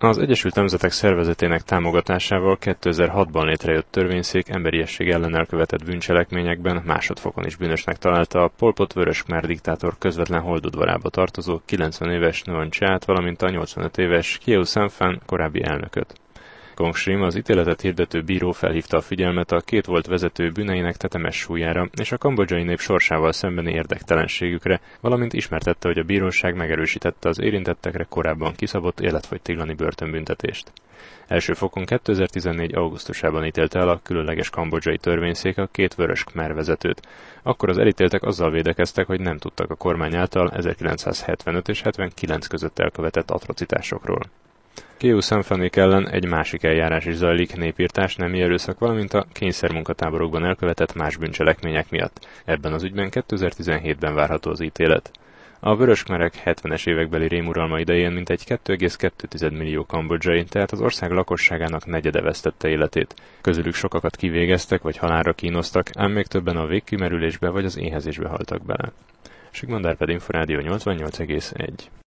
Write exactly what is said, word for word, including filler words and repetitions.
Az Egyesült Nemzetek Szervezetének támogatásával kétezer-hatban létrejött törvényszék emberiesség ellen elkövetett bűncselekményekben másodfokon is bűnösnek találta a Pol Pot Vörös Khmer diktátor közvetlen holdudvarába tartozó kilencven éves Nuon Chát, valamint a nyolcvanöt éves Khieu Samphan korábbi elnököt. Kong Srim, az ítéletet hirdető bíró felhívta a figyelmet a két volt vezető bűneinek tetemes súlyára és a kambodzsai nép sorsával szembeni érdektelenségükre, valamint ismertette, hogy a bíróság megerősítette az érintettekre korábban kiszabott életfogytiglani börtönbüntetést. Első fokon kétezer-tizennégy. augusztusában ítélte el a különleges kambodzsai törvényszék a két vörös khmer vezetőt. Akkor az elítéltek azzal védekeztek, hogy nem tudtak a kormány által ezerkilencszázhetvenöt és hetvenkilenc között elkövetett atrocitásokról. Khieu Samphanék ellen egy másik eljárás is zajlik, népirtás, nemi erőszak, valamint a kényszermunkatáborokban elkövetett más bűncselekmények miatt. Ebben az ügyben kétezer-tizenhétben várható az ítélet. A vörös khmerek hetvenes évekbeli rémuralma idején mintegy két egész kettő millió kambodzsai, tehát az ország lakosságának negyede vesztette életét. Közülük sokakat kivégeztek vagy halálra kínoztak, ám még többen a végkimerülésbe vagy az éhezésbe haltak bele. Sigmund Árpád Inforádió nyolcvannyolc egész egy.